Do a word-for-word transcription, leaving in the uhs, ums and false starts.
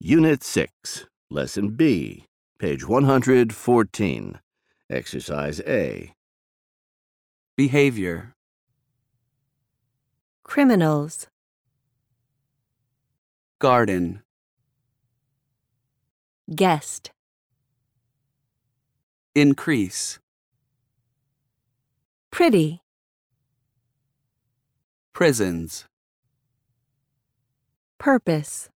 Unit six, Lesson B, page one hundred fourteen. Exercise A. Behavior. Criminals. Garden. Guest. Increase. Pretty. Prisons. Purpose.